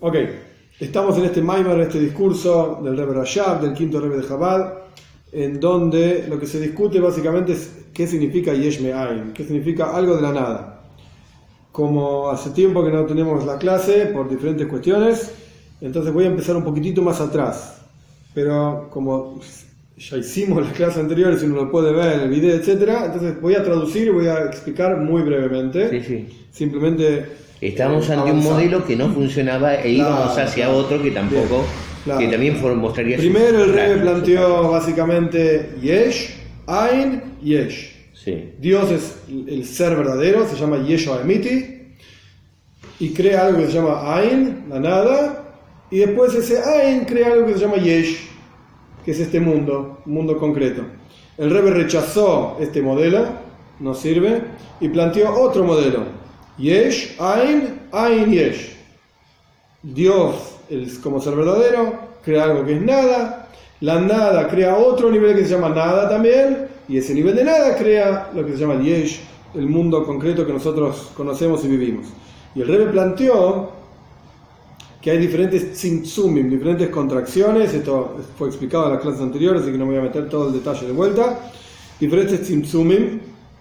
Ok, estamos en este Maimar, en este discurso del Rebbe Rashab, del quinto Rebbe de Chabad, en donde lo que se discute básicamente es qué significa Yesh Me'ain, qué significa algo de la nada. Como hace tiempo que no tenemos la clase por diferentes cuestiones, entonces voy a empezar un poquitito más atrás. Pero como ya hicimos las clases anteriores y uno lo puede ver en el video, etcétera, entonces voy a traducir y voy a explicar muy brevemente. Sí. Simplemente estamos ante un modelo que no funcionaba e íbamos hacia otro que tampoco, que también mostraría. Primero el Rebbe planteó básicamente Yesh, Ain, Yesh. Sí. Dios es el ser verdadero, se llama Yeshua Emiti, y crea algo que se llama Ain, la nada, y después ese Ain crea algo que se llama Yesh, que es este mundo, un mundo concreto. El Rebbe rechazó este modelo, no sirve, y planteó otro modelo. Yesh, Ain, Ain, Yesh. Dios, como ser verdadero, crea algo que es nada. La nada crea otro nivel que se llama nada también. Y ese nivel de nada crea lo que se llama el Yesh, el mundo concreto que nosotros conocemos y vivimos. Y el Rebbe planteó que hay diferentes tzimtzumim, diferentes contracciones. Esto fue explicado en las clases anteriores, así que no me voy a meter todo el detalle de vuelta. Diferentes tzimtzumim.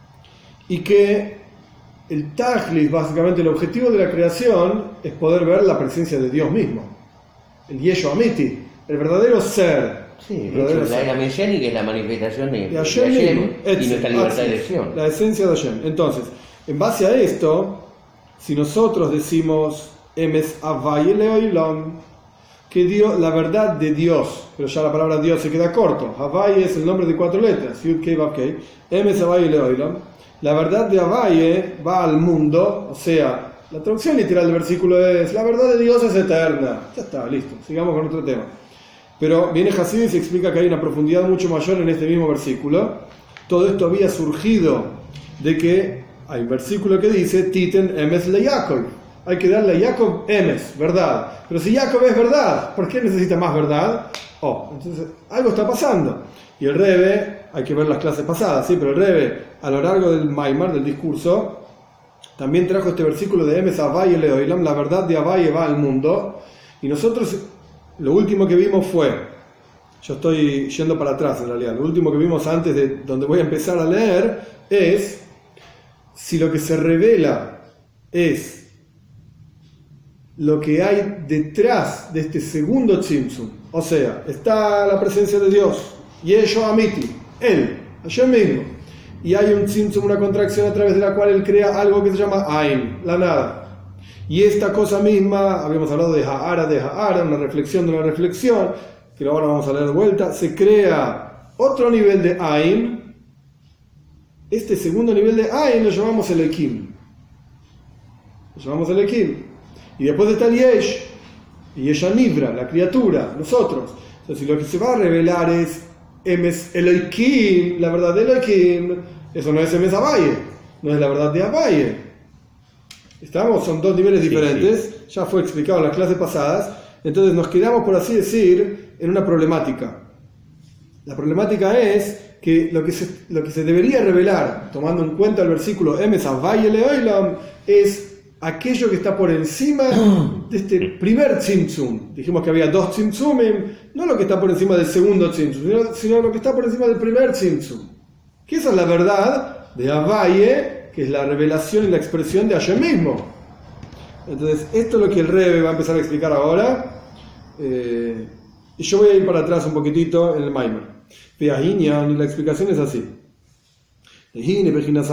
Y que el tajlis, básicamente el objetivo de la creación, es poder ver la presencia de Dios mismo. El Yeshua Amiti, el verdadero ser. Sí, la era mesiánica es la manifestación de Hashem y nuestra libertad de elección. La esencia de Hashem. Entonces, en base a esto, si nosotros decimos Emes Havai Leolam, que Dios, la verdad de Dios, pero ya la palabra Dios se queda corto. Havai es el nombre de 4 letras, Yud Kei Vav Kei. Emes Havai Leolam. La verdad de Havaye va al mundo, o sea, la traducción literal del versículo es: la verdad de Dios es eterna. Ya está, listo, sigamos con otro tema. Pero viene Hasidus y se explica que hay una profundidad mucho mayor en este mismo versículo. Todo esto había surgido de que hay un versículo que dice: Titen emes le Yaakov. Hay que darle a Jacob emes, verdad. Pero si Jacob es verdad, ¿por qué necesita más verdad? Entonces algo está pasando. Y el Rebbe, hay que ver las clases pasadas, ¿sí? Pero el Rebbe, a lo largo del Maimar, del discurso, también trajo este versículo de Emes Havaye Leolam, la verdad de Havaye va al mundo. Y nosotros, lo último que vimos fue, yo estoy yendo para atrás en realidad, lo último que vimos antes de donde voy a empezar a leer es, si lo que se revela es lo que hay detrás de este segundo tzimtzum, o sea, está la presencia de Dios, Yeshua Amiti, él, Hashem mismo, y hay un tzimtzum, una contracción a través de la cual él crea algo que se llama Ain, la nada. Y esta cosa misma, habíamos hablado de Ha'ara, una reflexión de una reflexión, que ahora vamos a leer de vuelta, se crea otro nivel de Ain. Este segundo nivel de Ain lo llamamos el Ekim. Y después está el Yesh, y Yesh Nivra, la criatura, nosotros. Entonces, si lo que se va a revelar es Emes Elohim, la verdad de Elohim, eso no es Emes Havaye, no es la verdad de Havaye. Son dos niveles diferentes, ya fue explicado en las clases pasadas. Entonces nos quedamos, por así decir, en una problemática. La problemática es que lo que se debería revelar, tomando en cuenta el versículo Emes Havaye Leolam, es aquello que está por encima de este primer tzimtzum. Dijimos que había 2 tzimtzumim, no lo que está por encima del segundo tzimtzum, sino lo que está por encima del primer tzimtzum. Que esa es la verdad de Havaye, que es la revelación y la expresión de Hashem mismo. Entonces, esto es lo que el Rebbe va a empezar a explicar ahora. Y yo voy a ir para atrás un poquitito en el Maimar. Y la explicación es así. El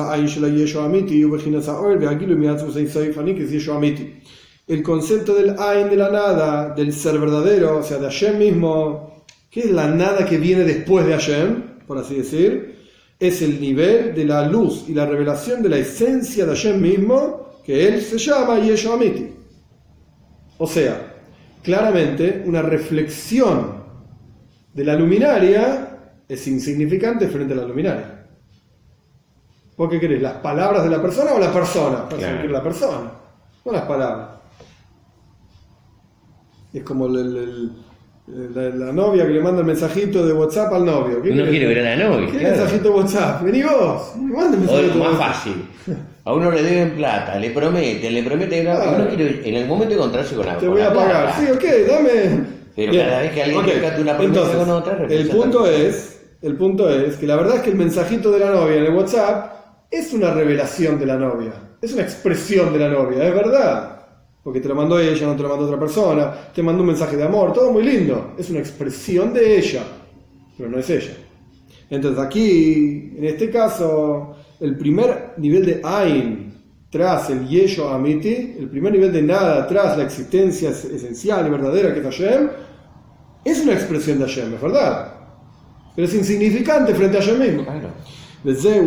concepto del Ain, de la nada, del ser verdadero, o sea, de Hashem mismo, que es la nada que viene después de Hashem, por así decir, es el nivel de la luz y la revelación de la esencia de Hashem mismo, que él se llama Yeshua Amiti. O sea, claramente una reflexión de la luminaria es insignificante frente a la luminaria. ¿Vos qué querés? ¿Las palabras de la persona o la persona? Claro. La persona, no las palabras. Es como el La novia que le manda el mensajito de WhatsApp al novio. Uno quiere ver a la novia. ¿Qué mensajito de WhatsApp? Vení vos, manda el mensajito. O más fácil. A uno le deben plata, le prometen, uno quiere en el momento de encontrarse con algo. Te voy a pagar. Sí, ok, dame. Pero cada vez que alguien te una promesa con otra, el punto es que la verdad es que el mensajito de la novia en el WhatsApp es una revelación de la novia. Es una expresión de la novia, es verdad. Porque te lo mandó ella, no te lo mandó otra persona, te mandó un mensaje de amor, todo muy lindo. Es una expresión de ella, pero no es ella. Entonces aquí, en este caso, el primer nivel de Ain tras el Yesho Amiti, el primer nivel de nada tras la existencia esencial y verdadera que es Hashem, es una expresión de Hashem, es verdad. Pero es insignificante frente a Hashem mismo. Claro. Y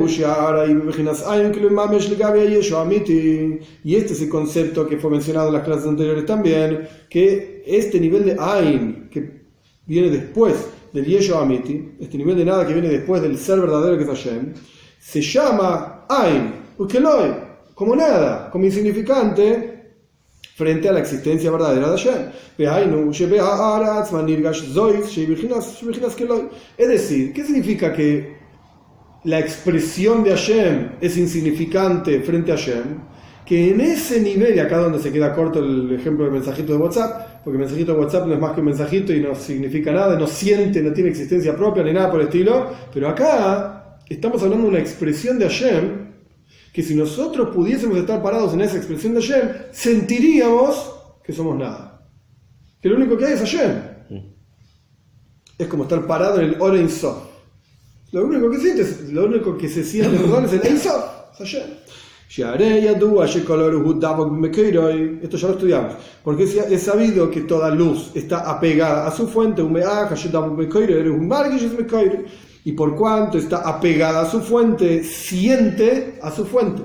este es el concepto que fue mencionado en las clases anteriores también, que este nivel de Ain que viene después del Yesho Amiti, este nivel de nada que viene después del ser verdadero que es Hashem, se llama Ain, como nada, como insignificante frente a la existencia verdadera de Hashem. Es decir, ¿qué significa que la expresión de Hashem es insignificante frente a Hashem? Que en ese nivel, y acá donde se queda corto el ejemplo del mensajito de WhatsApp, porque el mensajito de WhatsApp no es más que un mensajito y no significa nada, no siente, no tiene existencia propia ni nada por el estilo, pero acá estamos hablando de una expresión de Hashem, que si nosotros pudiésemos estar parados en esa expresión de Hashem, sentiríamos que somos nada, que lo único que hay es Hashem. Es como estar parado en el Or Ein Sof. Lo único que se siente, perdón, es el Ein Sof, es Hashem. Esto ya lo estudiamos, porque es sabido que toda luz está apegada a su fuente, y por cuanto está apegada a su fuente, siente a su fuente.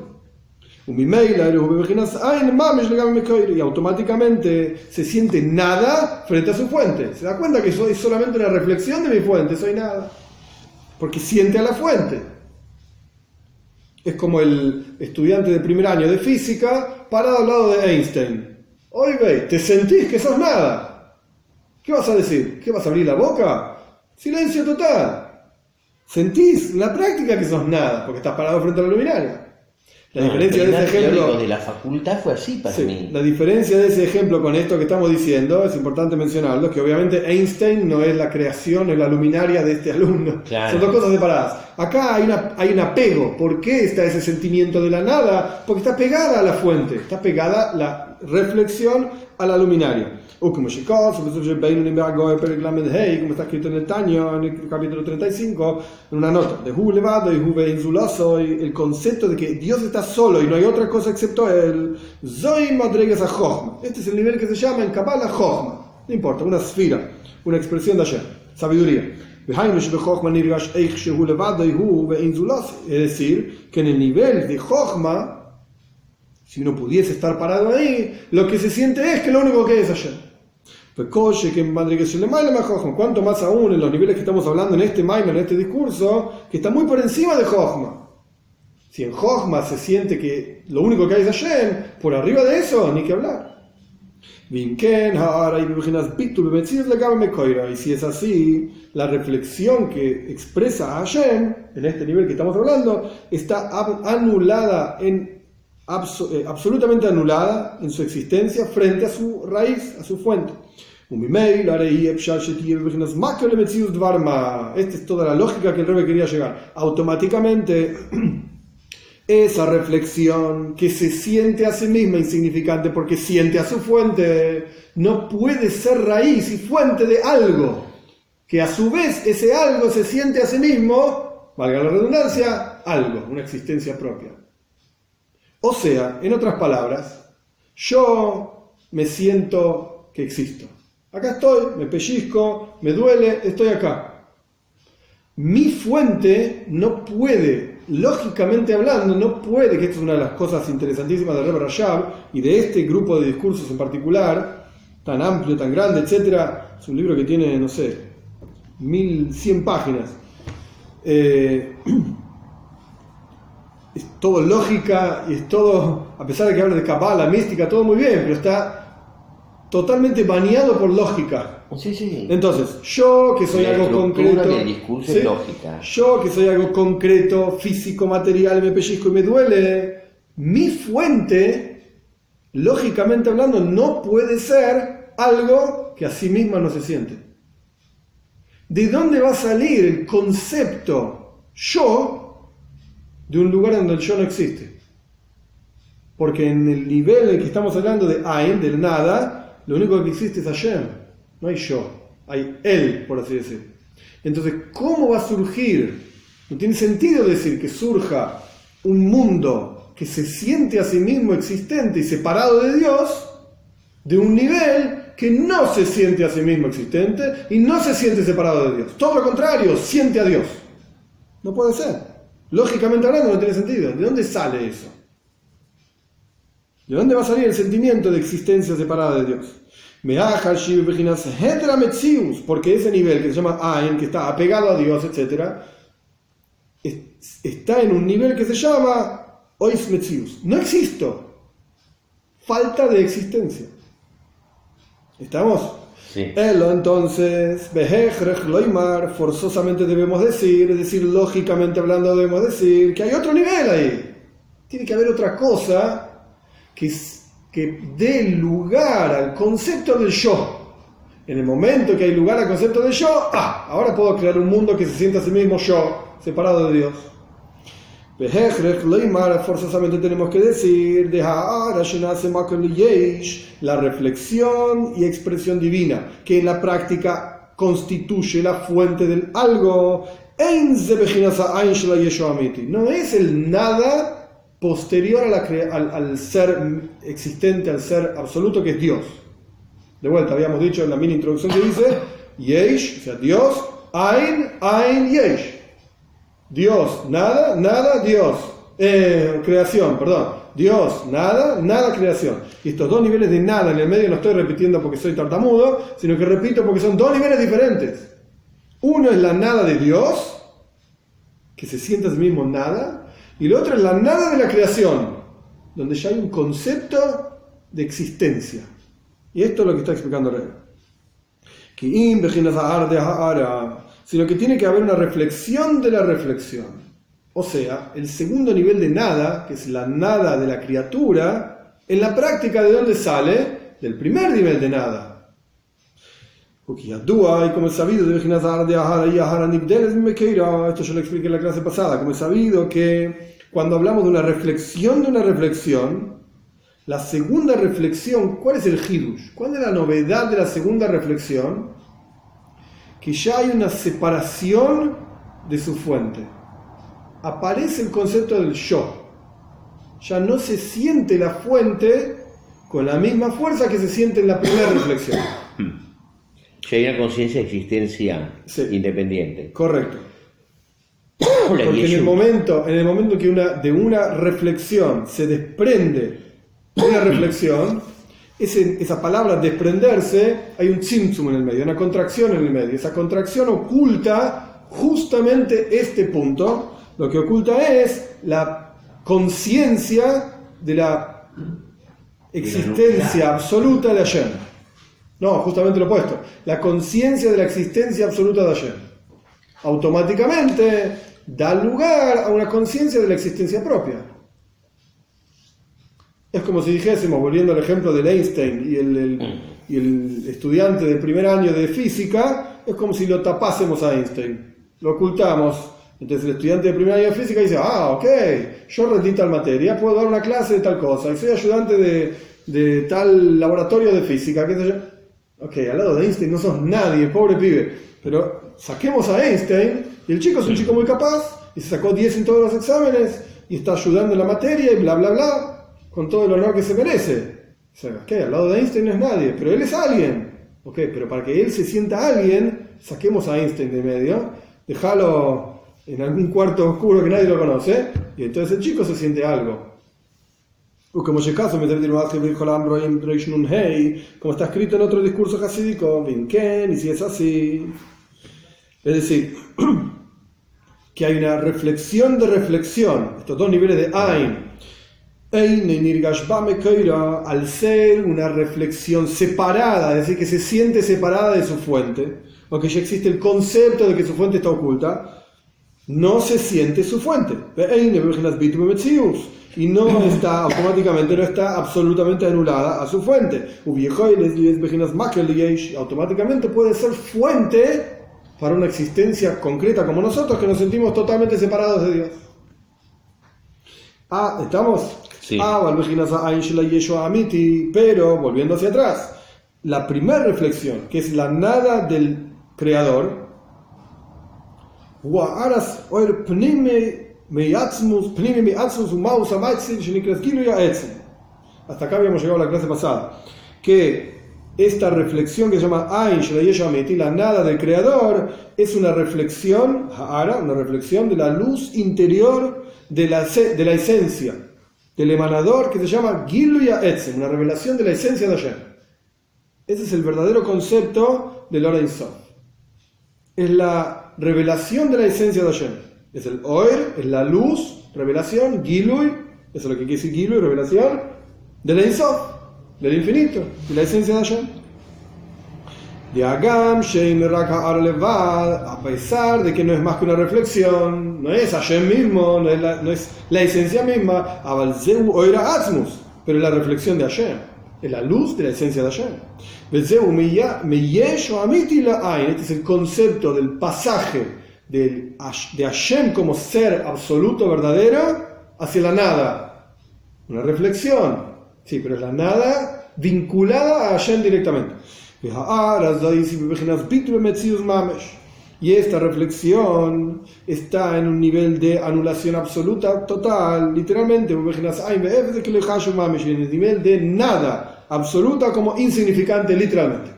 Y automáticamente se siente nada frente a su fuente. Se da cuenta que soy solamente una reflexión de mi fuente, soy nada. Porque siente a la fuente. Es como el estudiante de primer año de física parado al lado de Einstein. Oye, ¿te sentís que sos nada? ¿Qué vas a decir? ¿Qué vas a abrir la boca? Silencio total. Sentís en la práctica que sos nada, porque estás parado frente a la luminaria. La diferencia de ese ejemplo de la facultad fue así para mí. La diferencia de ese ejemplo con esto que estamos diciendo, es importante mencionarlo, que obviamente Einstein no es la creación, es la luminaria de este alumno. Claro. Son dos cosas separadas. Acá hay un apego. ¿Por qué está ese sentimiento de la nada? Porque está pegada a la fuente, está pegada la reflexión a la luminaria. Como está escrito en el Taño, en el capítulo 35, en una nota, de el concepto de que Dios está solo y no hay otra cosa excepto Él. Este es el nivel que se llama en Kabbalah Chochma. No importa, una esfera, una expresión de Hashem, sabiduría. Es decir, que en el nivel de Chochma, si uno pudiese estar parado ahí, lo que se siente es que lo único que es Hashem. Cuanto más aún en los niveles que estamos hablando en este Maimer, en este discurso, que está muy por encima de Chochma. Si en Chochma se siente que lo único que hay es Hashem, por arriba de eso, ni que hablar. Y si es así, la reflexión que expresa a Hashem, en este nivel que estamos hablando, está anulada absolutamente anulada en su existencia frente a su raíz, a su fuente. Esta es toda la lógica que el Rebbe quería llegar. Automáticamente, esa reflexión que se siente a sí misma insignificante porque siente a su fuente, no puede ser raíz y fuente de algo, que a su vez ese algo se siente a sí mismo, valga la redundancia, algo, una existencia propia. O sea, en otras palabras, yo me siento que existo. Acá estoy, me pellizco, me duele, estoy acá. Mi fuente no puede, lógicamente hablando, no puede, que esta es una de las cosas interesantísimas de Rebbe Rashab y de este grupo de discursos en particular, tan amplio, tan grande, etc. Es un libro que tiene, no sé, 1100 páginas. Es todo lógica y es todo, a pesar de que habla de Kabbalah, mística, todo muy bien, pero está totalmente bañado por lógica. Sí, sí. Entonces, yo que soy algo concreto, del discurso es lógica. Yo que soy algo concreto, físico, material, me pellizco y me duele, mi fuente, lógicamente hablando, no puede ser algo que a sí misma no se siente. ¿De dónde va a salir el concepto yo de un lugar donde el yo no existe? Porque en el nivel en el que estamos hablando de Ain, del nada, lo único que existe es Hashem. No hay yo, hay él, por así decir. Entonces, ¿cómo va a surgir? No tiene sentido decir que surja un mundo que se siente a sí mismo existente y separado de Dios, de un nivel que no se siente a sí mismo existente y no se siente separado de Dios. Todo lo contrario, siente a Dios. No puede ser. Lógicamente hablando no tiene sentido. ¿De dónde sale eso? ¿De dónde va a salir el sentimiento de existencia separada de Dios? Porque ese nivel que se llama Ain, que está apegado a Dios, etc., está en un nivel que se llama Ois Metzius. No existo. Falta de existencia. ¿Estamos? Sí. Entonces, forzosamente debemos decir, es decir, lógicamente hablando debemos decir que hay otro nivel ahí. Tiene que haber otra cosa que dé lugar al concepto del yo. En el momento que hay lugar al concepto del yo, ahora puedo crear un mundo que se sienta a sí mismo yo, separado de Dios. Forzosamente tenemos que decir la reflexión y expresión divina, que en la práctica constituye la fuente del algo. No es el nada posterior al ser existente, al ser absoluto, que es Dios. De vuelta, habíamos dicho en la mini introducción que dice Yesh, o sea, Dios, Ain, Yesh. Dios, nada, nada, Dios. Creación, perdón. Dios, nada, nada, creación. Y estos dos niveles de nada en el medio no estoy repitiendo porque soy tartamudo, sino que repito porque son dos niveles diferentes. Uno es la nada de Dios, que se siente a sí mismo nada, y el otro es la nada de la creación, donde ya hay un concepto de existencia. Y esto es lo que está explicando Rey. Sino que tiene que haber una reflexión de la reflexión. O sea, el segundo nivel de nada, que es la nada de la criatura, en la práctica, ¿de dónde sale? Del primer nivel de nada. Y como es sabido, esto yo lo expliqué en la clase pasada, como es sabido que cuando hablamos de una reflexión, la segunda reflexión, ¿cuál es el hidush? ¿Cuál es la novedad de la segunda reflexión? Que ya hay una separación de su fuente. Aparece el concepto del yo. Ya no se siente la fuente con la misma fuerza que se siente en la primera reflexión. Ya hay una conciencia de existencia independiente. Correcto. Porque en el momento que de una reflexión se desprende una reflexión, esa palabra desprenderse, hay un tzimtzum en el medio, una contracción en el medio. Esa contracción oculta justamente este punto. Lo que oculta es la conciencia de la existencia absoluta de Hashem. No, justamente lo opuesto. La conciencia de la existencia absoluta de Hashem. Automáticamente da lugar a una conciencia de la existencia propia. Es como si dijésemos, volviendo al ejemplo del Einstein y el estudiante de primer año de física, es como si lo tapásemos a Einstein, lo ocultamos. Entonces el estudiante de primer año de física dice, ok, yo rendí tal materia, puedo dar una clase de tal cosa, y soy ayudante de tal laboratorio de física, qué sé yo. Ok, al lado de Einstein no sos nadie, pobre pibe, pero saquemos a Einstein, y el chico es un chico muy capaz, y se sacó 10 en todos los exámenes, y está ayudando en la materia, y bla, bla, bla, con todo el honor que se merece. O sea, ok, al lado de Einstein no es nadie, pero él es alguien. Ok, pero para que él se sienta alguien, saquemos a Einstein de medio, déjalo en algún cuarto oscuro que nadie lo conoce, y entonces el chico se siente algo. Como está escrito en otro discurso hasídico, y si es así, es decir, que hay una reflexión de reflexión, estos dos niveles de Ain, al ser una reflexión separada, es decir, que se siente separada de su fuente, o que ya existe el concepto de que su fuente está oculta, no se siente su fuente. Y no está, automáticamente no está absolutamente anulada a su fuente. Automáticamente puede ser fuente para una existencia concreta como nosotros, que nos sentimos totalmente separados de Dios. ¿Estamos? Sí. Pero, volviendo hacia atrás, la primera reflexión, que es la nada del Creador, hasta acá habíamos llegado a la clase pasada, que esta reflexión que se llama Ain Shel Yesh Amiti, la nada del Creador, es una reflexión, una reflexión de la luz interior de la esencia, del emanador, que se llama Giluy Ha'etzem, una revelación de la esencia de Hashem. Ese es el verdadero concepto del Or Ein Sof. Es la revelación de la esencia de Hashem. Es el Oer, es la luz, revelación, Giluy, eso es lo que quiere decir Giluy, revelación, del Ein Sof, del infinito, de la esencia de Hashem. A pesar de que no es más que una reflexión, no es Hashem mismo, no es la esencia misma, pero es la reflexión de Hashem, es la luz de la esencia de Hashem. Este es el concepto del pasaje de Hashem como ser absoluto, verdadero, hacia la nada. Una reflexión, sí, pero es la nada vinculada a Hashem directamente. Y esta reflexión está en un nivel de anulación absoluta, total, literalmente, en el nivel de nada absoluta, como insignificante, literalmente.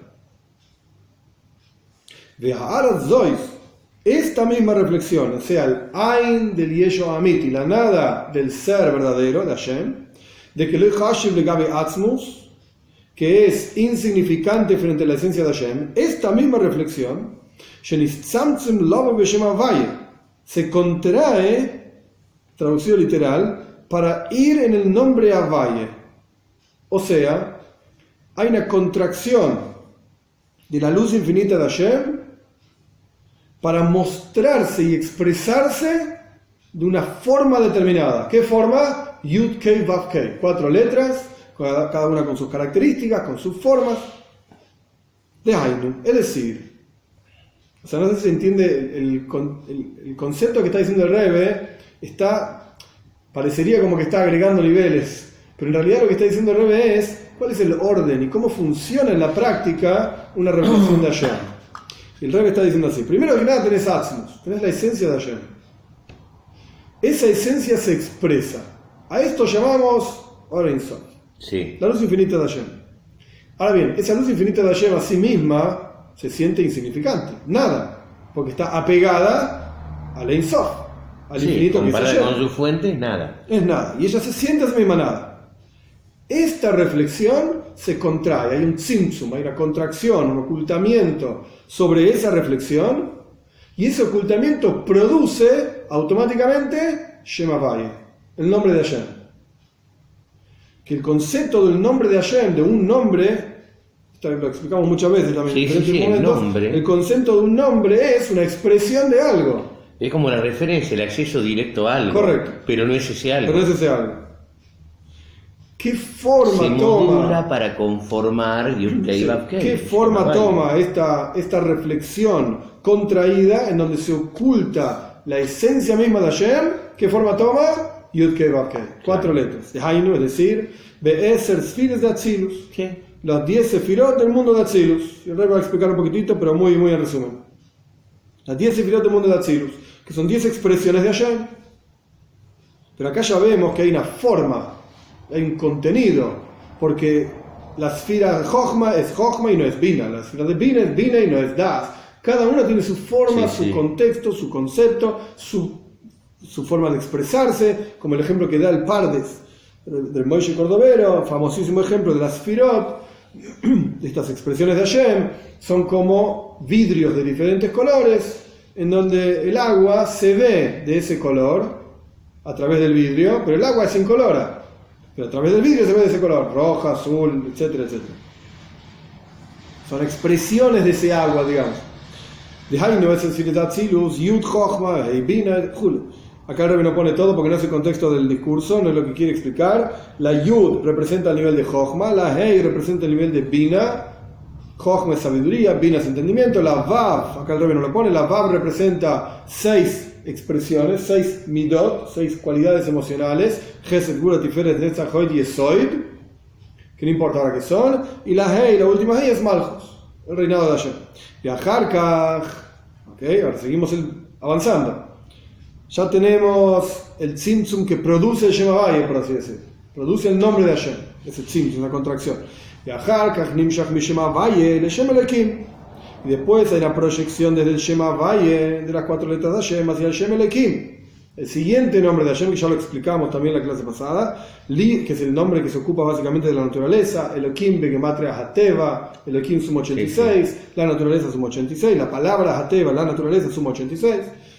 Esta misma reflexión, o sea, el Ain del Yesho Amiti, la nada del ser verdadero de Hashem, de que lo Hashem le gabe Atzmus, que es insignificante frente a la esencia de Hashem, esta misma reflexión se contrae, traducido literal, para ir en el nombre Havaye. O sea, hay una contracción de la luz infinita de Hashem para mostrarse y expresarse de una forma determinada. ¿Qué forma? Yud Kei Vav Kei, 4 letras, cada una con sus características, con sus formas. De Hainu, es decir, o sea, no sé si se entiende el concepto que está diciendo el Rebbe, parecería como que está agregando niveles, pero en realidad lo que está diciendo el Rebbe es cuál es el orden y cómo funciona en la práctica una reflexión de Hashem. Y el Rebbe está diciendo así: primero que nada tenés Atzmus, tenés la esencia de Hashem. Esa esencia se expresa. A esto llamamos Or Ein Sof. Sí. La luz infinita de Hashem. Ahora bien, esa luz infinita de Hashem a sí misma se siente insignificante, nada, porque está apegada al Ein Sof, al infinito que es Hashem. Con su fuente, nada. Es nada, y ella se siente a sí misma nada. Esta reflexión se contrae, hay un tzimtzum, hay una contracción, un ocultamiento sobre esa reflexión, y ese ocultamiento produce automáticamente Shem Havaye, el nombre de Hashem. Que el concepto del nombre de Hashem, de un nombre, lo explicamos muchas veces también en diferentes momentos, el concepto de un nombre es una expresión de algo. Es como la referencia, el acceso directo a algo. Correcto. Pero no es ese algo. Pero no es ese algo. ¿Qué forma se modula para conformar ¿Qué forma toma esta reflexión contraída en donde se oculta la esencia misma de Hashem? ¿Qué forma toma? Yud Kei Vav Kei, 4 letras. De Hainu, es decir, Be'eser Sfiras de Atzilus, los 10 Sefirot del mundo de Atzilus. Yo les voy a explicar un poquitito, pero muy en resumen. Las 10 Sefirot del mundo de Atzilus, que son 10 expresiones de Hashem. Pero acá ya vemos que hay una forma, hay un contenido, porque la Sfira de Jochma es Jochma y no es Bina, la Sfira de Bina es Bina y no es Das. Cada una tiene su forma, su contexto, su concepto, su forma de expresarse, como el ejemplo que da el Pardes del Moishe Cordovero, famosísimo ejemplo de las Sfirot, de estas expresiones de Hashem, son como vidrios de diferentes colores, en donde el agua se ve de ese color a través del vidrio, pero el agua es incolora. pero a través del vidrio se ve de ese color, roja, azul, etcétera, etcétera. Son expresiones de ese agua, digamos. Acá el Rebbe no pone todo porque no es el contexto del discurso, no es lo que quiere explicar. La Yud representa el nivel de Chochma, la Hei representa el nivel de Bina. Chochma es sabiduría, Bina es entendimiento. La Vav, acá el Rebbe no lo pone, la Vav representa 6 expresiones, 6 midot, 6 cualidades emocionales. Chesed, Gvura, Tiferet, Netzach, Hod y Esoid, que no importa ahora qué son. Y la Hei, la última Hei es Malchus, el reinado de Hashem. Y a Harkach, ahora seguimos avanzando. Ya tenemos el tzimtzum que produce el Shem Havaya, por así decir. Produce el nombre de Hashem. Es el tzimtzum, la contracción. Y después hay la proyección desde el Shem Havaya, de las 4 letras de Hashem, hacia el Shem Elohim. El siguiente nombre de Hashem, que ya lo explicamos también en la clase pasada, Li, que es el nombre que se ocupa básicamente de la naturaleza, Elohim, Begematria Hateva, Elohim suma 86, sí. La naturaleza suma 86, la palabra Hateva, la naturaleza suma 86.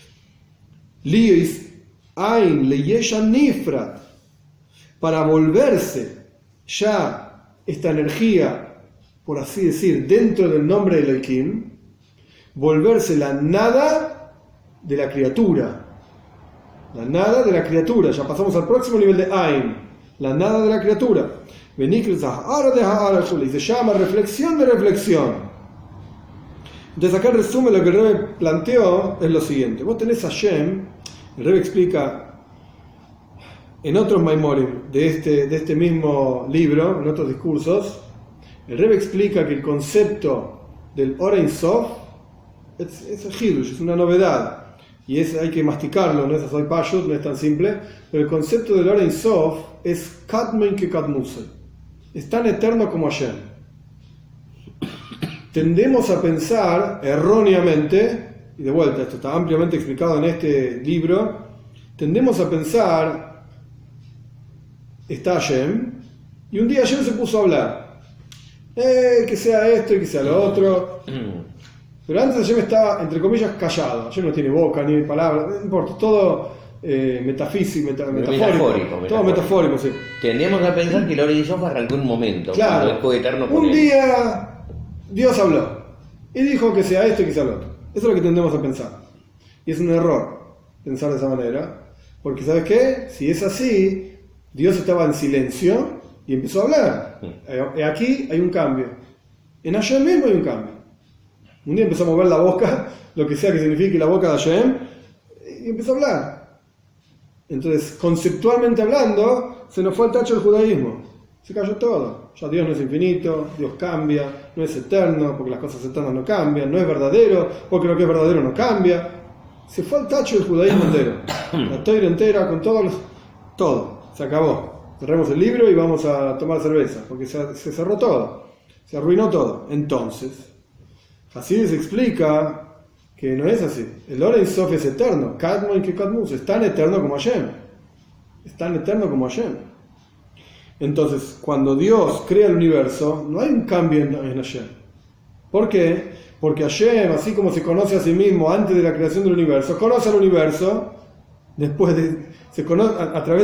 Liis Ain Leyesha Nifrat, para volverse ya esta energía, por así decir, dentro del nombre de Elohim, volverse la nada de la criatura. La nada de la criatura, ya pasamos al próximo nivel de Ain, la nada de la criatura. Y se llama reflexión de reflexión. Entonces acá en resumen lo que el Rebbe planteó es lo siguiente. Vos tenés a Hashem, el Rebbe explica en otros Maimorim de este mismo libro, en otros discursos, el Rebbe explica que el concepto del Ora Ein Sof es el Hidush, es una novedad. Y hay que masticarlo, no es así pashut, no es tan simple, pero el concepto del Ora Ein Sof es Kadmen que Kadmusel, es tan eterno como Hashem. Tendemos a pensar erróneamente, y de vuelta esto está ampliamente explicado en este libro, tendemos a pensar, está Hashem, y un día Hashem se puso a hablar, que sea esto y que sea lo otro. Pero antes Hashem estaba, entre comillas, callado. Hashem no tiene boca ni palabras, no importa, todo metafísico, metafórico. Todo metafórico, sí. Tendemos a pensar que el Ora Ein Sof arrancó un momento. Claro, eterno un día Dios habló y dijo que sea esto y que sea lo otro. Eso es lo que tendemos a pensar. Y es un error pensar de esa manera, porque ¿sabes qué? Si es así, Dios estaba en silencio y empezó a hablar. Aquí hay un cambio. En Hashem mismo hay un cambio. Un día empezó a mover la boca, lo que sea que signifique la boca de Hashem, y empezó a hablar. Entonces, conceptualmente hablando, se nos fue el tacho del judaísmo. Se cayó todo. Ya Dios no es infinito, Dios cambia, no es eterno, porque las cosas eternas no cambian, no es verdadero, porque lo que es verdadero no cambia. Se fue el tacho del judaísmo entero. La Torah entera, con todo. Se acabó. Cerremos el libro y vamos a tomar cerveza, porque se cerró todo. Se arruinó todo. Entonces, así se explica que no es así. El Ora Ein Sof es eterno. Kadmon que Kadmus, es tan eterno como Hashem. Es tan eterno como Hashem. Entonces, cuando Dios crea el universo, no hay un cambio en Hashem. ¿Por qué? Porque Hashem, así como se conoce a sí mismo antes de la creación del universo, conoce al universo después de... Se conoce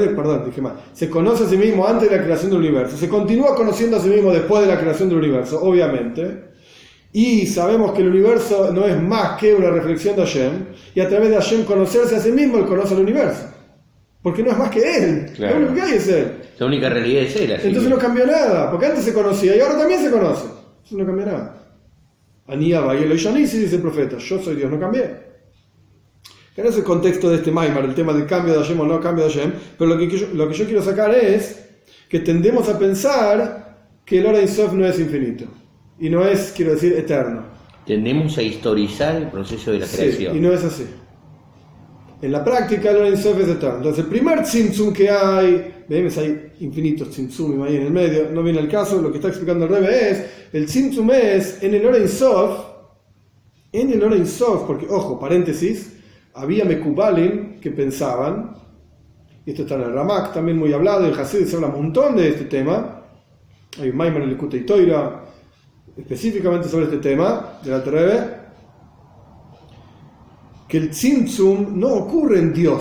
se conoce a sí mismo antes de la creación del universo. Se continúa conociendo a sí mismo después de la creación del universo, obviamente. Y sabemos que el universo no es más que una reflexión de Hashem, y a través de Hashem conocerse a sí mismo, él conoce al universo. Porque no es más que él, claro. Lo único que hay es él. La única realidad es él. Así. Entonces no cambió nada, porque antes se conocía y ahora también se conoce. Eso no cambió nada. Aniaba y Eloishanisi, dice el profeta, yo soy Dios, no cambié. Que no es el contexto de este Maimar, el tema del cambio de Hashem o no cambio de Hashem, pero lo que yo quiero sacar es que tendemos a pensar que el Ora Ein Sof no es infinito. Y no es, quiero decir, eterno. Tendemos a historizar el proceso de la creación. Y no es así. En la práctica, el Ora Ein Sof es eterno. Entonces, el primer tzimtzum que hay, hay infinitos tzimtzumim ahí en el medio, no viene al caso, lo que está explicando el Rebbe es, el tzimtzum es en el Ora Ein Sof, porque, ojo, paréntesis, había mekubalim que pensaban, y esto está en el Ramak también muy hablado, en Hasid se habla un montón de este tema, hay un Maimon en el Likutei Torah, específicamente sobre este tema del Alter Rebbe, que el tzimtzum no ocurre en Dios,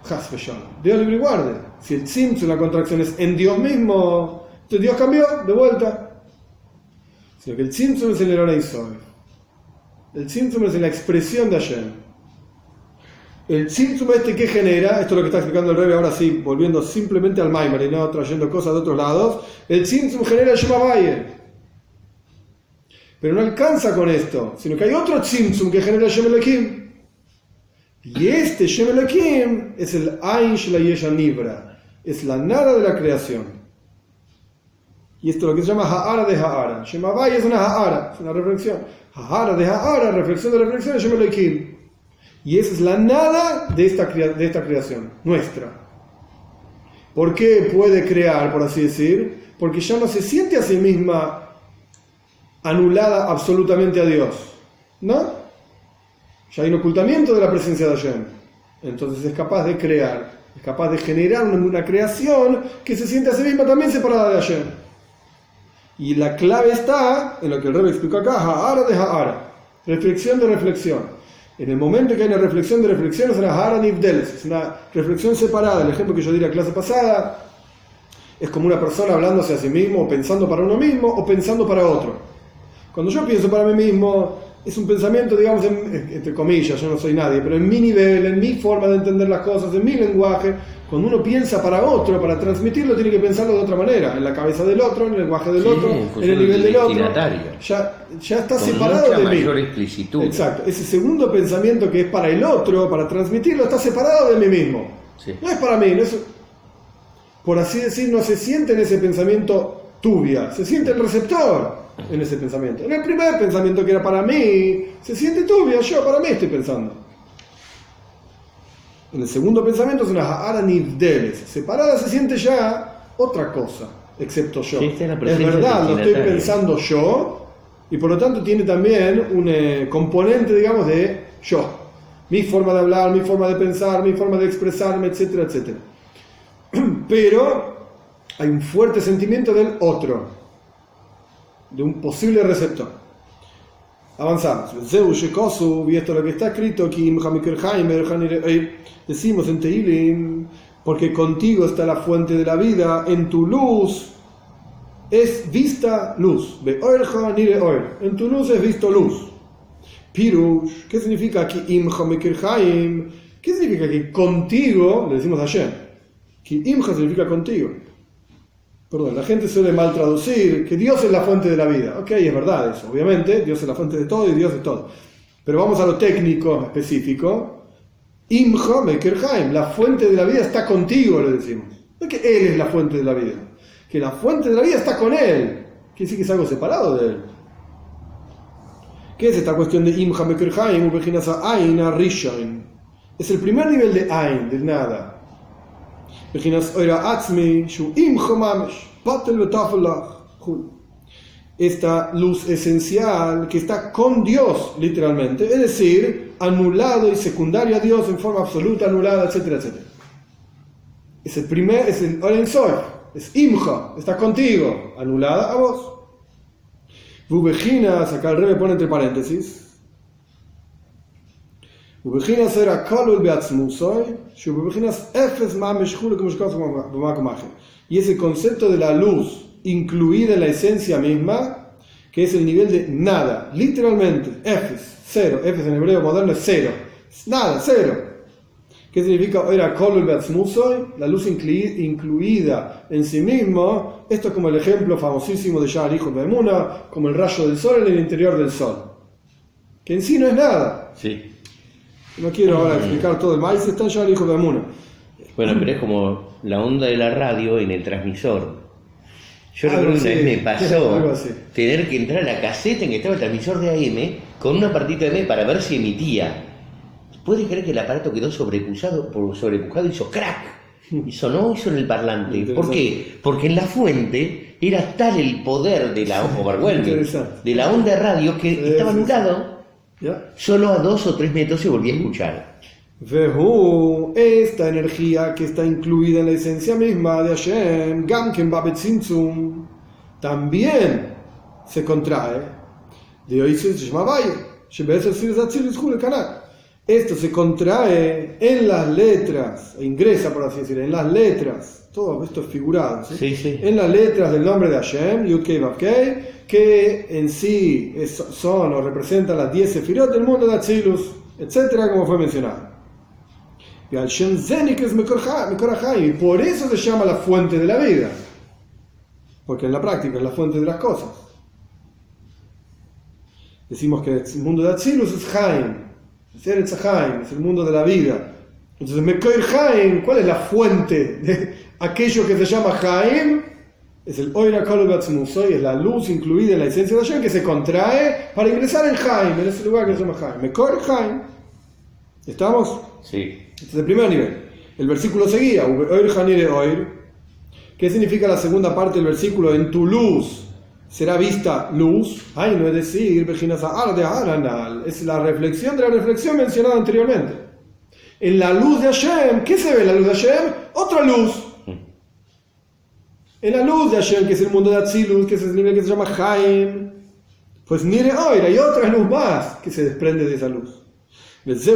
Dios libre y guarde. Si el tzimtzum, la contracción, es en Dios mismo, entonces Dios cambió de vuelta. Sino que el tzimtzum es el Orei Sof. El tzimtzum es la expresión de Hashem. El tzimtzum que genera, esto es lo que está explicando el Rebbe ahora sí, volviendo simplemente al Maimar y no trayendo cosas de otros lados, el tzimtzum genera el Shem Havaya. Pero no alcanza con esto, sino que hay otro tzimtzum que genera el Shem Elokim. Y este Shem Elokim es el Ain Shel HaYesh HaNivra, es la nada de la creación. Y esto es lo que se llama Ha'ara de Ha'ara. Shem Havaya es una Ha'ara, es una reflexión. Ha'ara de Ha'ara, reflexión de reflexión, es Shem Elokim. Y esa es la nada de esta creación, nuestra. ¿Por qué puede crear, por así decir? Porque ya no se siente a sí misma anulada absolutamente a Dios, ¿no? Ya hay un ocultamiento de la presencia de Hashem. Entonces es capaz de crear, es capaz de generar una creación que se siente a sí misma también separada de Hashem. Y la clave está en lo que el Rebbe explicó acá, Ha'ara de Ha'ara, reflexión de reflexión. En el momento que hay una reflexión de reflexión es una Ha'ara Nivdeles, es una reflexión separada. El ejemplo que yo di en la clase pasada es como una persona hablándose a sí mismo, o pensando para uno mismo, o pensando para otro. Cuando yo pienso para mí mismo, es un pensamiento, digamos, entre comillas, yo no soy nadie, pero en mi nivel, en mi forma de entender las cosas, en mi lenguaje. Cuando uno piensa para otro, para transmitirlo, tiene que pensarlo de otra manera, en la cabeza del otro, en el lenguaje del otro, en el nivel del otro. Ya está con separado de mí. Explicitud. Exacto. Ese segundo pensamiento que es para el otro, para transmitirlo, está separado de mí mismo. Sí. No es para mí, no es, por así decir, no se siente en ese pensamiento tubia, se siente el receptor en ese pensamiento. En el primer pensamiento que era para mí, se siente tubia, yo para mí estoy pensando. En el segundo pensamiento es una Ha'ara Nivdeles, separada se siente ya otra cosa, excepto yo. Sí, es verdad, lo estoy pensando yo, y por lo tanto tiene también un componente, digamos, de yo. Mi forma de hablar, mi forma de pensar, mi forma de expresarme, etcétera, etcétera. Pero hay un fuerte sentimiento del otro, de un posible receptor. Avanzamos. Y esto es lo que está escrito aquí, decimos en Tehilim, porque contigo está la fuente de la vida, en tu luz es vista luz. En tu luz es visto luz. Pirush, ¿qué significa aquí? ¿Qué significa que contigo? Le decimos a Hashem. Que imja significa contigo. Perdón, la gente suele mal traducir que Dios es la fuente de la vida. Ok, es verdad eso. Obviamente, Dios es la fuente de todo y Dios es todo. Pero vamos a lo técnico específico. Imja Mekerheim, la fuente de la vida está contigo, le decimos. No es que Él es la fuente de la vida. Que la fuente de la vida está con Él. Quiere decir que es algo separado de Él. ¿Qué es esta cuestión de Imja Mekerheim? Es el primer nivel de Ain, del nada. Esta luz esencial que está con Dios, literalmente, es decir, anulado y secundario a Dios en forma absoluta, anulada, etcétera, etcétera. Es el primer, es el Oren Sof, es Imja, está contigo, anulada a vos. Bubejinas, acá el Rebbe pone entre paréntesis. ובבחינת era כלול בעצמוסוי, שהוא בבחינת אפס ממש חולק ומשקוף במקום אחר. Y ese concepto de la luz incluida en la esencia misma, que es el nivel de nada, literalmente, efes, cero, efes en hebreo moderno es cero, nada, cero. ¿Qué significa era kol beatzmusoy? La luz incluida en sí mismo. Esto es como el ejemplo famosísimo de Sha'ar hijo de Emuna, como el rayo del sol en el interior del sol, que en sí no es nada. Sí. No quiero ahora explicar todo el maíz, está ya el hijo de Amuna. Bueno, pero es como la onda de la radio en el transmisor. Yo recuerdo que una vez me pasó tener que entrar a la caseta en que estaba el transmisor de AM con una partita de M para ver si emitía. ¿Puedes creer que el aparato quedó sobrepujado hizo crack? Y sonó en el parlante. ¿Por qué? Porque en la fuente era tal el poder de la de la onda de radio que estaba anulado. ¿Ya? Solo a 2 o 3 metros se volvía a escuchar. Esta energía que está incluida en la esencia misma de Hashem, Gamken Babet Tzimtzum, también se contrae. De hoy se llama Valle, Esto se contrae en las letras, e ingresa, por así decirlo, en las letras, todo esto es figurado, ¿sí? Sí, sí. En las letras del nombre de Hashem, Yud Kei Vav Kei, que en sí son o representan las 10 sefirot del mundo de Atzilus, etcétera, como fue mencionado. Y al Shem Zenik es Mekor HaChaim, y por eso se llama la fuente de la vida, porque en la práctica es la fuente de las cosas. Decimos que el mundo de Atzilus es Chaim, es Eretz HaChaim, es el mundo de la vida. Entonces, Mekor HaChaim, ¿cuál es la fuente de aquello que se llama Chaim? Es el Oira Kol Batzmusoy, es la luz incluida en la esencia de Hashem que se contrae para ingresar en Chaim, en ese lugar que se llama Chaim. Mekor Chaim. ¿Estamos? Sí. Este es el primer nivel. El versículo seguía, Oir Hanire Oir. ¿Qué significa la segunda parte del versículo? En tu luz será vista luz. Ay, no es decir, es la reflexión de la reflexión mencionada anteriormente. En la luz de Hashem, ¿qué se ve en la luz de Hashem? Otra luz. En la luz de Hashem, que es el mundo de Atzilus, que es el nivel que se llama Chaim, pues Nire Oir, hay otra luz más que se desprende de esa luz. Este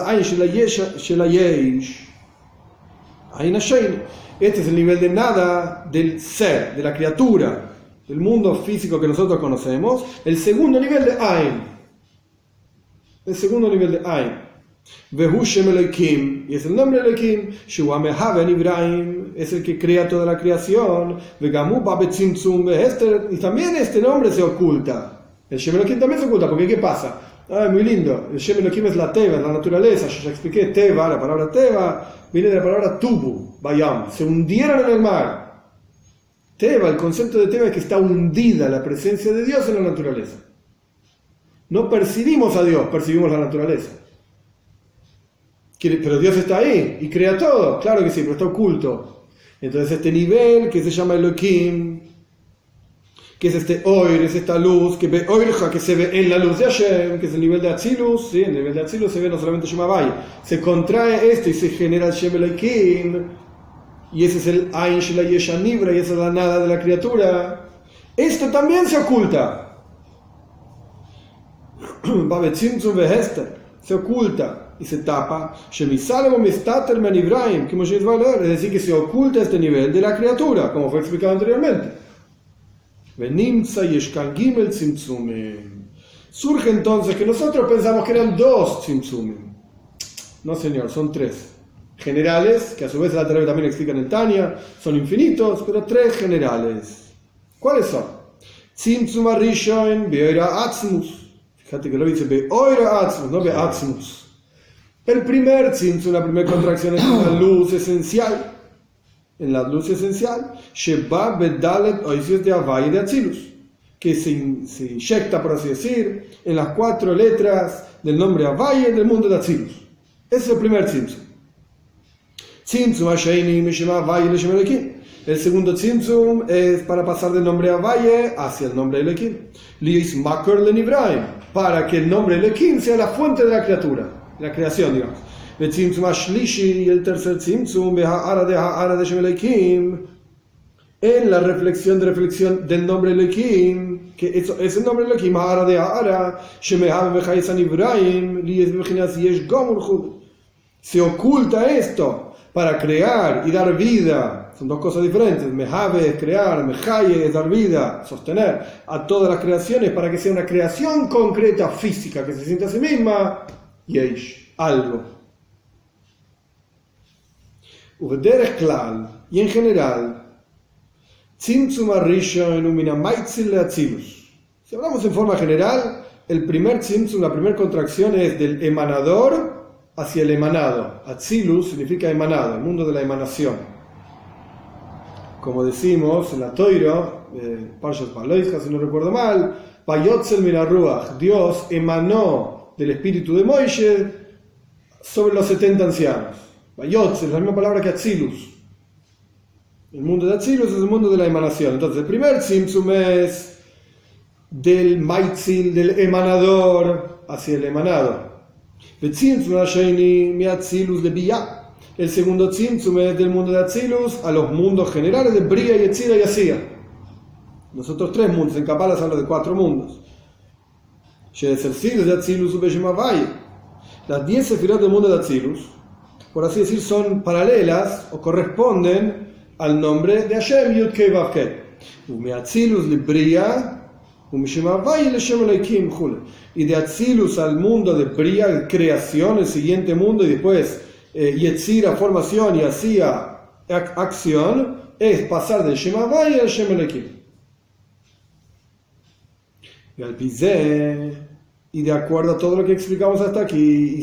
es el nivel de nada del ser, de la criatura, del mundo físico que nosotros conocemos. El segundo nivel de Ain. El segundo nivel de Ain. Vehu Shem Elohim, y es el nombre de Elohim. Shua Mehaven Ibrahim, es el que crea toda la creación. Vegamu Babetzimtzum Behester, y también este nombre se oculta. El Shem Elohim también se oculta, porque ¿qué pasa? Muy lindo. El Shem Elohim es la Teva, es la naturaleza. Yo ya expliqué Teva, la palabra Teva viene de la palabra Tubu, Bayam. Se hundieron en el mar. Teva, el concepto de Teva es que está hundida la presencia de Dios en la naturaleza. No percibimos a Dios, percibimos la naturaleza. Pero Dios está ahí y crea todo. Claro que sí, pero está oculto. Entonces este nivel que se llama Elohim, que es este Oir, es esta luz, que ve Oirja, que se ve en la luz de Hashem, que es el nivel de Atzilus, ¿sí? En el nivel de Atzilus se ve no solamente Shem Havai, se contrae esto y se genera el Shem Elohim, y ese es el Ain Shel Yesh Nivra, y esa es la nada de la criatura. Esto también se oculta. Se oculta y se tapa. Es decir, que se oculta este nivel de la criatura, como fue explicado anteriormente. Surge entonces que nosotros pensamos que eran 2 tzimtzumim. No, señor, son 3 generales, que a su vez la Torá también explica en el Tanya, son infinitos, pero 3 generales. ¿Cuáles son? Tzimtzum Arishon Be'oira Atzmus. Fíjate que lo dice Be'oira Atzmus, no Be'atzmus. El primer tzimtzum, la primera contracción, es una luz esencial. En la luz esencial, Sheba Bedalet Oisios de Havai de Atzilus, que se inyecta, por así decir, en las 4 letras del nombre Havai del mundo de Atzilus. Ese es el primer tzimtzum. Tzimtzum Hasheini Mishema Havai Leshem Elohim. El segundo tzimtzum es para pasar del nombre Havai hacia el nombre Elohim. Liis Makor Lenivraim, para que el nombre Elohim sea la fuente de la criatura, la creación, digamos. El tzimtzum ashlishi, y el tercer tzimtzum beha'ara de Shem Elohim, en la reflexión del nombre Elohim, que eso es el nombre Elohim, ha'ara de ha'ara, shemehav bechaysan Ibrahim, lies bechinas yesh gomur chud. Se oculta esto para crear y dar vida. Son 2 cosas diferentes. Mehave es crear, mehaye es dar vida, sostener a todas las creaciones para que sea una creación concreta, física, que se sienta a sí misma, yesh, algo. Y en general, Tzimtzum Arishon Umina Maitzil Atzilus. Si hablamos en forma general, el primer Tzimtzum, la primera contracción es del emanador hacia el emanado. Atzilus significa emanado, el mundo de la emanación. Como decimos en la Toiro, Parshas Baloisha, si no recuerdo mal, Vayotzel Min HaRuach, Dios emanó del espíritu de Moisés sobre los 70 ancianos. Vayotzel es la misma palabra que Atzilus. El mundo de Atzilus es el mundo de la emanación. Entonces, el primer tzimtzum es del maitzil, del emanador, hacia el emanado. El segundo tzimtzum es del mundo de Atzilus a los mundos generales de Bria, Yetzira y Asía. Nosotros 3 mundos, en Kabbalah se habla de 4 mundos. De Atzilus Las 10 sefirot del mundo de Atzilus, por así decir, son paralelas o corresponden al nombre de Hashem, Yud Kei Vav Kei. Umeatzilus libria, umishemavai leshem elokim jule. Y de Atzilus al mundo de Bria, creación, el siguiente mundo, y después Yetzira, formación, y Asía, acción, es pasar del Shemavai al Shem Elokim. Y al Pizé, y de acuerdo a todo lo que explicamos hasta aquí,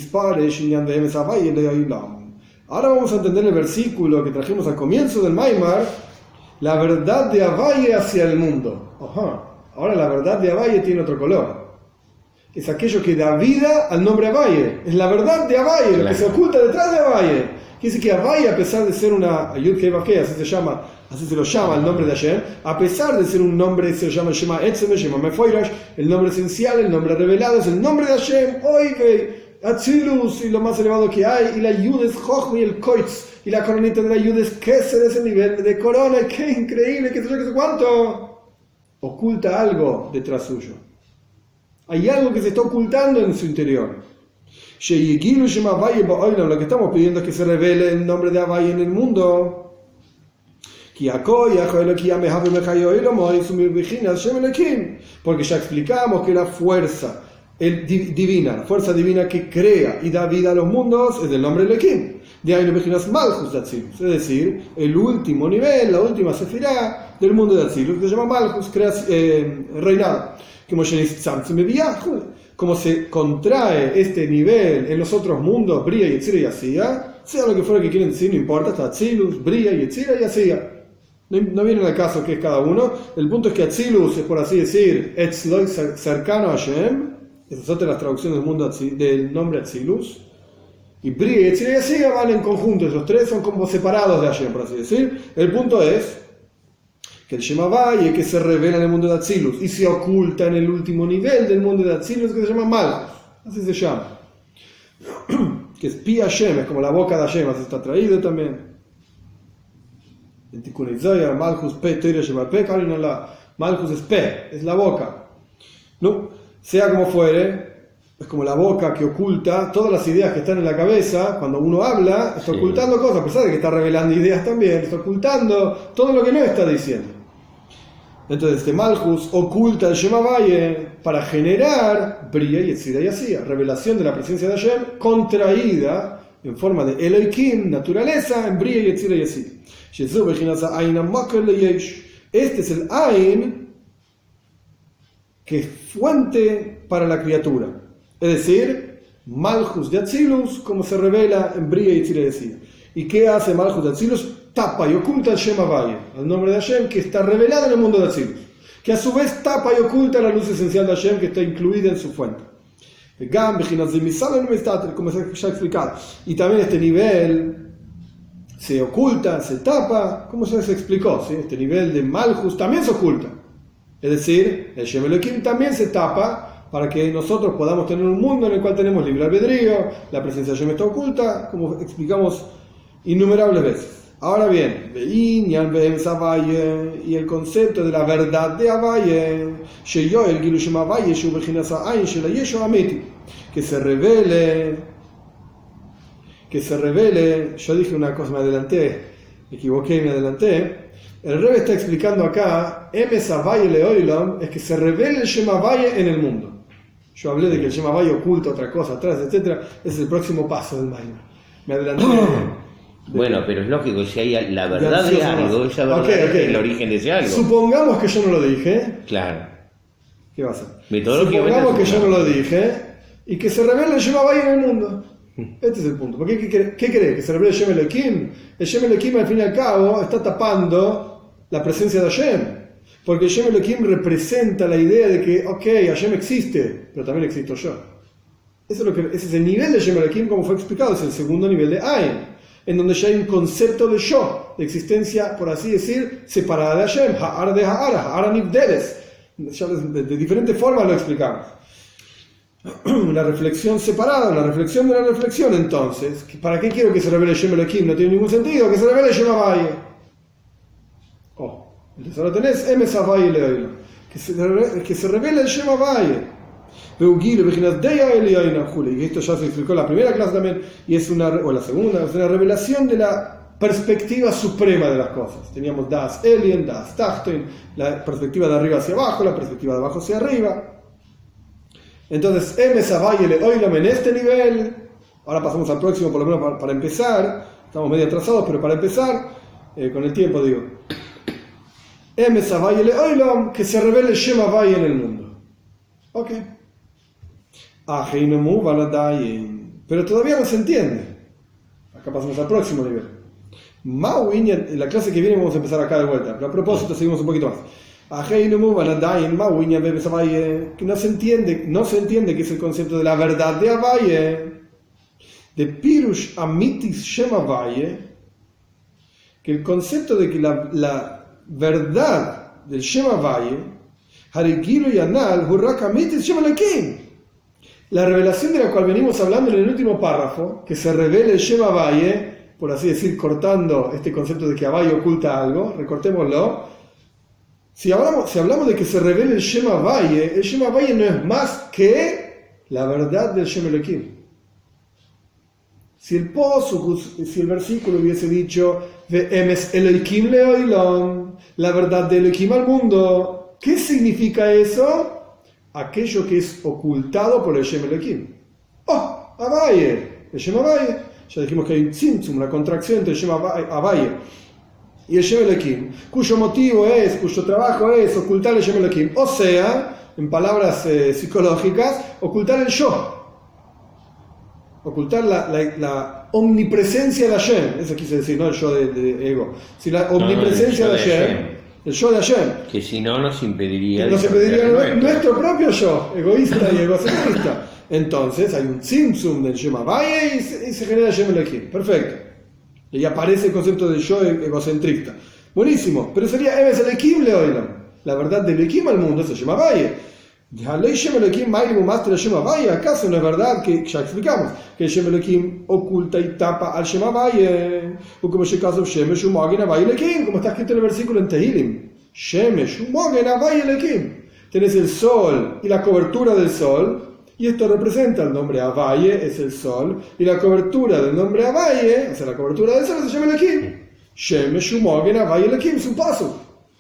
ahora vamos a entender el versículo que trajimos al comienzo del Maimar, la verdad de Abaye hacia el mundo. Ahora la verdad de Abaye tiene otro color. Es aquello que da vida al nombre Abaye. Es la verdad de Abaye, lo que se oculta detrás de Abaye. Quiere decir que Abaye, a pesar de ser una Yud Kei Vav Kei, así se lo llama el nombre de Hashem, a pesar de ser un nombre, se lo llama Shema Etzem, Shema Mefoirash, el nombre esencial, el nombre revelado, es el nombre de Hashem, Oivei, Atzilus, y lo más elevado que hay, y la Yud es Chochma y el Koitz, y la coronita de la Yud es Keser, ese nivel de corona, qué increíble, qué sé yo, qué sé cuánto. Oculta algo detrás suyo. Hay algo que se está ocultando en su interior. Lo que estamos pidiendo es que se revele el nombre de Abaye en el mundo. Porque ya explicamos que la fuerza divina, la fuerza divina que crea y da vida a los mundos es del nombre de Elohim. De ahí nos Malchus de Atzilus, es decir, el último nivel, la última sefirá del mundo de Atzilus, que se llama Malchus, reinado. Como se contrae este nivel en los otros mundos, Bria, Yetzira y Asía, sea lo que fuera que quieren decir, no importa, está Atzilus, Bria, Yetzira y Asía. No viene al caso que es cada uno. El punto es que Atzilus es, por así decir, Etzloi, cercano a Hashem. Esas son otras las traducciones del mundo del nombre Atzilus. Y Bria, Yetzira y Asía van en conjunto. Esos tres son como separados de Hashem, por así decir. El punto es que el Shemavai, que se revela en el mundo de Atzilus y se oculta en el último nivel del mundo de Atzilus, que se llama Malchus, así se llama, que es Pi Hashem, es como la boca de Hashem, así está traído también. En Tikkun Zohar, Malchus Pe Teira Sheba Pe, Malchus es Pe, es la boca. No, sea como fuere, es como la boca que oculta todas las ideas que están en la cabeza. Cuando uno habla, está ocultando cosas, a pesar de que está revelando ideas también, está ocultando todo lo que no está diciendo. Entonces este Malchus oculta el Shemavai para generar Bria, Yetzira y Asía, revelación de la presencia de Hashem contraída en forma de Elohim, naturaleza, en Bria, Yetzira y Asía. Este es el Ain que es fuente para la criatura, es decir, Malchus de Atzilus, como se revela en Bria, Yetzira y Asía. ¿Y qué hace Malchus de Atzilus? Tapa y oculta el Shemavai, el nombre de Hashem que está revelado en el mundo de Atzilus, que a su vez tapa y oculta la luz esencial de Hashem que está incluida en su fuente. Como se ha explicado. Y también este nivel se oculta, se tapa, como se explicó, ¿sí? Este nivel de Malchus también se oculta. Es decir, el Shem Elohim también se tapa para que nosotros podamos tener un mundo en el cual tenemos libre albedrío, la presencia de Hashem está oculta, como explicamos innumerables veces. Ahora bien, y el concepto de la verdad de Abaye, que se revele, yo dije una cosa, me adelanté, me equivoqué y me adelanté. El Rebbe está explicando acá, Emes Abaye Leoilam, es que se revele el Shem Abaye en el mundo. Yo hablé de que el Shem Abaye oculta otra cosa atrás, etc. Ese es el próximo paso del Maimon. Me adelanté. Bueno, pero es lógico, si hay la verdad de algo, esa verdad es el origen de ese algo. Supongamos que yo no lo dije. Claro. ¿Qué va a hacer? Supongamos que yo no lo dije y que se revele el Shem Abaye en el mundo. Este es el punto. ¿Por ¿Qué cree? ¿Que se revele el Shem Elohim? El Shem Elohim, al fin y al cabo, está tapando la presencia de Hashem. Porque el Shem Elohim representa la idea de que, ok, Hashem existe, pero también existo yo. Ese es el nivel de Shem Elohim, como fue explicado, es el segundo nivel de Ain, en donde ya hay un concepto de yo, de existencia, por así decir, separada de Hashem, Ha'ar de Ha'ara Nivdeles. Ya de diferentes formas lo explicamos. Una reflexión separada, una reflexión de la reflexión. Entonces, ¿para qué quiero que se revele Shem Elohim? No tiene ningún sentido. Que se revele Shem Abaye. Entonces ahora tenés Emes Abaye Leoilo, que se revele el Shem Abaye. Y esto ya se explicó en la primera clase también, y es o la segunda, es una revelación de la perspectiva suprema de las cosas. Teníamos Das Elien, Das Tachton, la perspectiva de arriba hacia abajo, la perspectiva de abajo hacia arriba. Entonces, Emes Havayele Oilam en este nivel. Ahora pasamos al próximo, por lo menos para empezar. Estamos medio atrasados, pero para empezar, con el tiempo digo. Emes Havayele Oilam, que se revele Shem Havai en el mundo. Ok. Pero todavía no se entiende. Acá pasamos al próximo nivel. En la clase que viene vamos a empezar acá de vuelta, pero a propósito seguimos un poquito más. Que no se entiende que es el concepto de la verdad de Havaye, de Pirush Amitis Shem Havaye, que el concepto de que la verdad del Shem Havaye, Harigilu Yanal Hurrak Amitis Shem Alekim, la revelación de la cual venimos hablando en el último párrafo, que se revela el Shem Havaye, por así decir, cortando este concepto de que Havaye oculta algo, recortémoslo. Si hablamos de que se revela el Shem Havaye no es más que la verdad del Shem Elohim. Si el versículo hubiese dicho Emes Elohim leoilon, la verdad de Elohim al mundo, ¿qué significa eso? Aquello que es ocultado por el Shem Elohim. Havaye, el Shem Havaye. Ya dijimos que hay un tzimtzum, una contracción entre el Shem Havaye y el Shem Elohim, cuyo trabajo es ocultar el Shem Elohim. O sea, en palabras psicológicas, ocultar el yo. Ocultar la omnipresencia de Hashem. Eso quise decir, no el yo de ego. Sino la omnipresencia de Hashem. El yo de Hashem. Que si no nos impediría nuestro propio yo, egoísta y egocentrista. Entonces hay un tzimtzum del Shem Havaye y se genera Shem Elohim. Perfecto. Y ahí aparece el concepto del yo egocentrista. Buenísimo. Pero sería Emes Elohim leoilam. La verdad del Elohim al mundo es el Shem Havaye. ¿Acaso no es verdad que ya explicamos que el Shem Elohim oculta y tapa al Shem Havaye? Como está escrito en el versículo en Tehillim. Tenés el sol y la cobertura del sol. Y esto representa el nombre Havaye, es el sol, y la cobertura del nombre Havaye, o sea, la cobertura del sol se llama Elohim. Shemesh umogen Havaye Elohim, es un paso.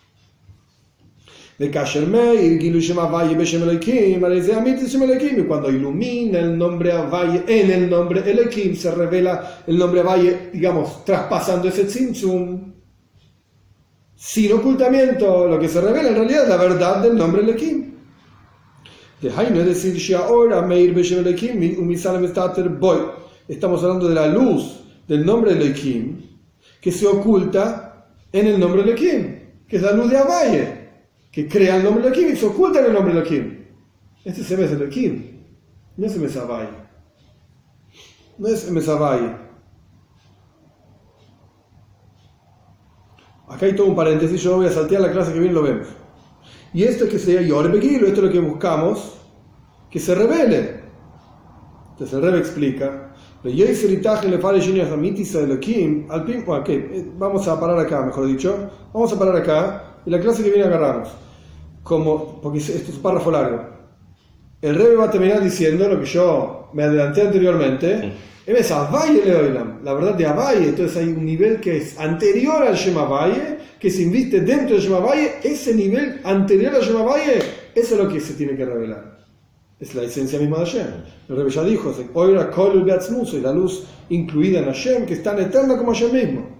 De Kasher Meir, Gilu Shem Havaye Beshem Elohim, Areze Amitis Shem Elohim, y cuando ilumina el nombre Havaye en el nombre Elohim, se revela el nombre Havaye, digamos, traspasando ese tzimtzum. Sin ocultamiento, lo que se revela en realidad es la verdad del nombre Elohim. Estamos hablando de la luz del nombre de Elohim que se oculta en el nombre de Elohim, que es la luz de Havaye, que crea el nombre de Elohim y se oculta en el nombre de Elohim. Este es Emes Elohim, no es Emes Havaye. No es Emes Havaye. Acá hay todo un paréntesis, yo voy a saltear la clase que viene, lo vemos. Y esto es que sería Yor Begilo, esto es lo que buscamos, que se revele. Entonces el Rebbe explica, vamos a parar acá, mejor dicho, vamos a parar acá, y la clase que viene agarramos, porque esto es un párrafo largo. El Rebbe va a terminar diciendo lo que yo me adelanté anteriormente, es Havaye leoilam, la verdad de Havaye. Entonces hay un nivel que es anterior al Shem Havaye, que se inviste dentro del Shem Havaye. Ese nivel anterior al Shem Havaye, eso es lo que se tiene que revelar. Es la esencia misma de Hashem. El Rebbe ya dijo, la luz incluida en Hashem, que es tan eterna como Hashem mismo.